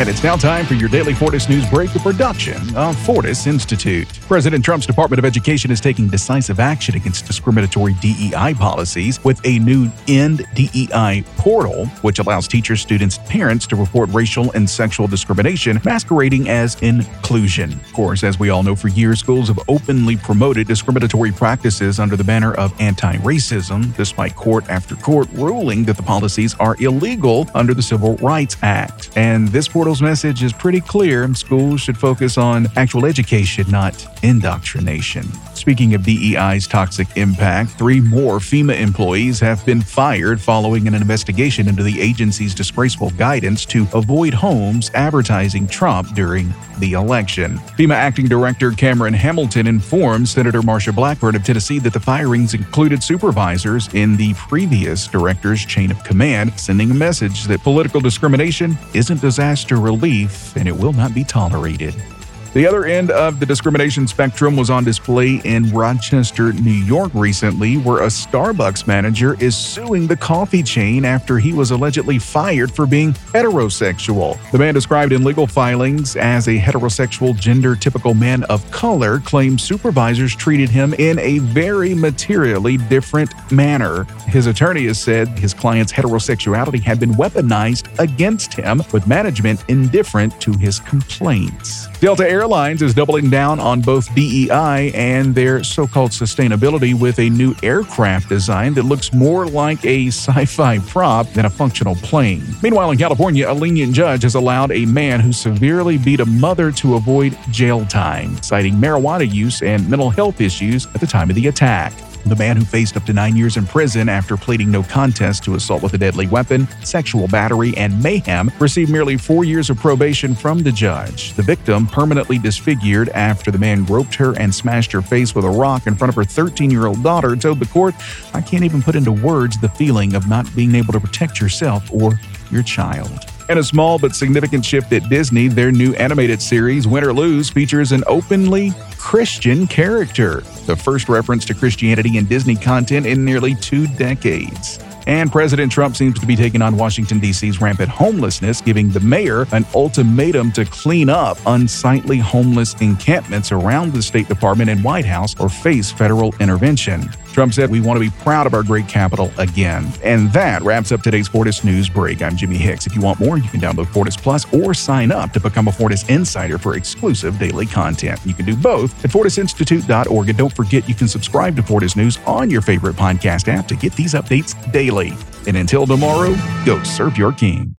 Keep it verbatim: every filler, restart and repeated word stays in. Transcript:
And it's now time for your daily Fortis News Break, a production of Fortis Institute. President Trump's Department of Education is taking decisive action against discriminatory D E I policies with a new End D E I portal, which allows teachers, students, and parents to report racial and sexual discrimination masquerading as inclusion. Of course, as we all know, for years, schools have openly promoted discriminatory practices under the banner of anti-racism, despite court after court ruling that the policies are illegal under the Civil Rights Act. And this portal's message is pretty clear. Schools should focus on actual education, not indoctrination. Speaking of D E I's toxic impact, three more FEMA employees have been fired following an investigation into the agency's disgraceful guidance to avoid homes advertising Trump during the election. FEMA Acting Director Cameron Hamilton informed Senator Marsha Blackburn of Tennessee that the firings included supervisors in the previous director's chain of command, sending a message that political discrimination isn't disaster relief and it will not be tolerated. The other end of the discrimination spectrum was on display in Rochester, New York recently, where a Starbucks manager is suing the coffee chain after he was allegedly fired for being heterosexual. The man, described in legal filings as a heterosexual, gender-typical man of color, claims supervisors treated him in a very materially different manner. His attorney has said his client's heterosexuality had been weaponized against him, with management indifferent to his complaints. Delta Airlines is doubling down on both D E I and their so-called sustainability with a new aircraft design that looks more like a sci-fi prop than a functional plane. Meanwhile, in California, a lenient judge has allowed a man who severely beat a mother to avoid jail time, citing marijuana use and mental health issues at the time of the attack. The man, who faced up to nine years in prison after pleading no contest to assault with a deadly weapon, sexual battery, and mayhem, received merely four years of probation from the judge. The victim, permanently disfigured after the man groped her and smashed her face with a rock in front of her thirteen-year-old daughter, told the court, "I can't even put into words the feeling of not being able to protect yourself or your child." In a small but significant shift at Disney, their new animated series, Win or Lose, features an openly Christian character, the first reference to Christianity in Disney content in nearly two decades. And President Trump seems to be taking on Washington, D C's rampant homelessness, giving the mayor an ultimatum to clean up unsightly homeless encampments around the State Department and White House or face federal intervention. Trump said, "We want to be proud of our great capital again." And that wraps up today's Fortis News Break. I'm Jimmy Hicks. If you want more, you can download Fortis Plus or sign up to become a Fortis Insider for exclusive daily content. You can do both at fortis institute dot org. And don't forget, you can subscribe to Fortis News on your favorite podcast app to get these updates daily. And until tomorrow, go serve your king.